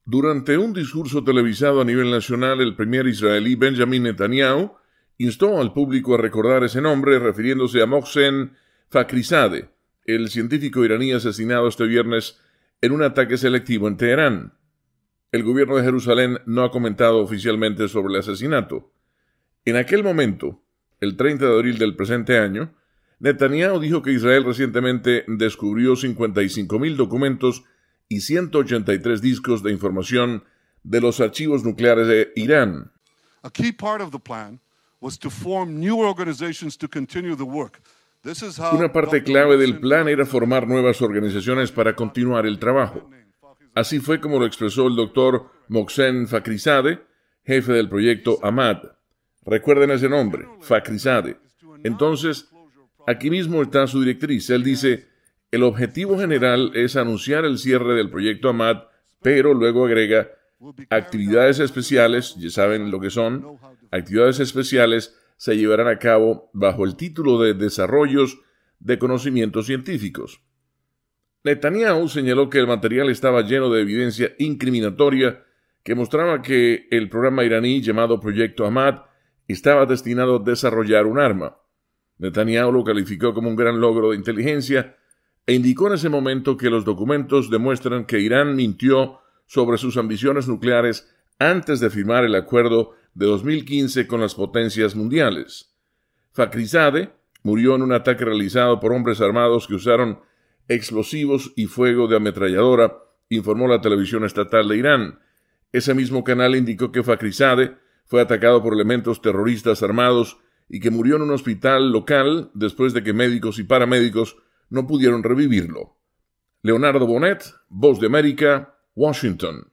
Durante un discurso televisado a nivel nacional, el primer israelí Benjamin Netanyahu instó al público a recordar ese nombre refiriéndose a Mohsen Fakhrizadeh, el científico iraní asesinado este viernes en un ataque selectivo en Teherán. El gobierno de Jerusalén no ha comentado oficialmente sobre el asesinato. En aquel momento, el 30 de abril del presente año, Netanyahu dijo que Israel recientemente descubrió 55.000 documentos y 183 discos de información de los archivos nucleares de Irán. A key part of the plan was to form new organizations to continue the work. Una parte clave del plan era formar nuevas organizaciones para continuar el trabajo. Así fue como lo expresó el doctor Mohsen Fakhrizadeh, jefe del proyecto Ahmad. Recuerden ese nombre, Fakhrizadeh. Entonces, aquí mismo está su directriz. Él dice: el objetivo general es anunciar el cierre del proyecto Ahmad, pero luego agrega actividades especiales, ya saben lo que son, actividades especiales se llevarán a cabo bajo el título de desarrollos de conocimientos científicos. Netanyahu señaló que el material estaba lleno de evidencia incriminatoria que mostraba que el programa iraní llamado Proyecto Ahmad estaba destinado a desarrollar un arma. Netanyahu lo calificó como un gran logro de inteligencia e indicó en ese momento que los documentos demuestran que Irán mintió sobre sus ambiciones nucleares antes de firmar el acuerdo de 2015 con las potencias mundiales. Fakhrizadeh murió en un ataque realizado por hombres armados que usaron explosivos y fuego de ametralladora, informó la televisión estatal de Irán. Ese mismo canal indicó que Fakhrizadeh fue atacado por elementos terroristas armados y que murió en un hospital local después de que médicos y paramédicos no pudieron revivirlo. Leonardo Bonet, Voz de América, Washington.